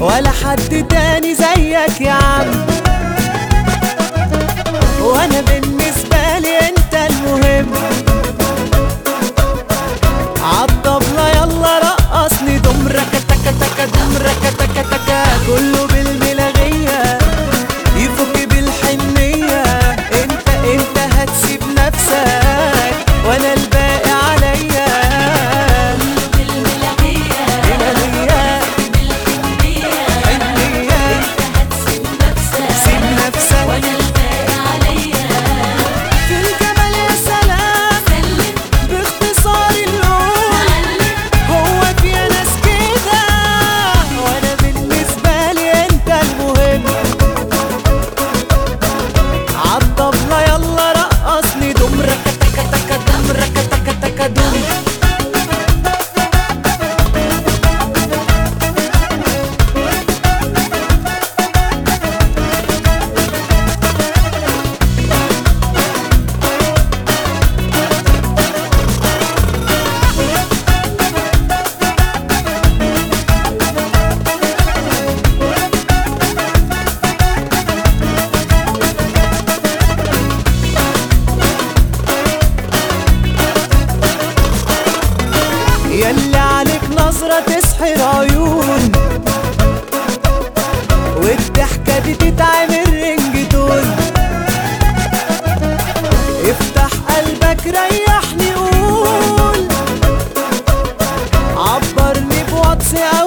ولا حد تاني زيك يا عم. وانا بالنسبة لي انت المهم. عالطبلة يلا رقصني دم ركتك تك دم ركتك تك، كله بالملاغية يفك بالحنية. انت هتسيب نفسك وانا الباقي عليا. بالملاغية ملاغية حنية، هتسيب نفسك سيب نفسك وانا الباقي عليا. في الجبل يا سلام سلم باختصار القول. هو في ناس كده وانا بالنسبة لي انت المهم. عالطبلة يلا رقصني دم ركتك تك دم ركتك تك دم. ياللي عليك نظرة تسحر عيون، والضحكة دي تتعمل رنجتون. افتح قلبك ريحني قول، عبرني بواتس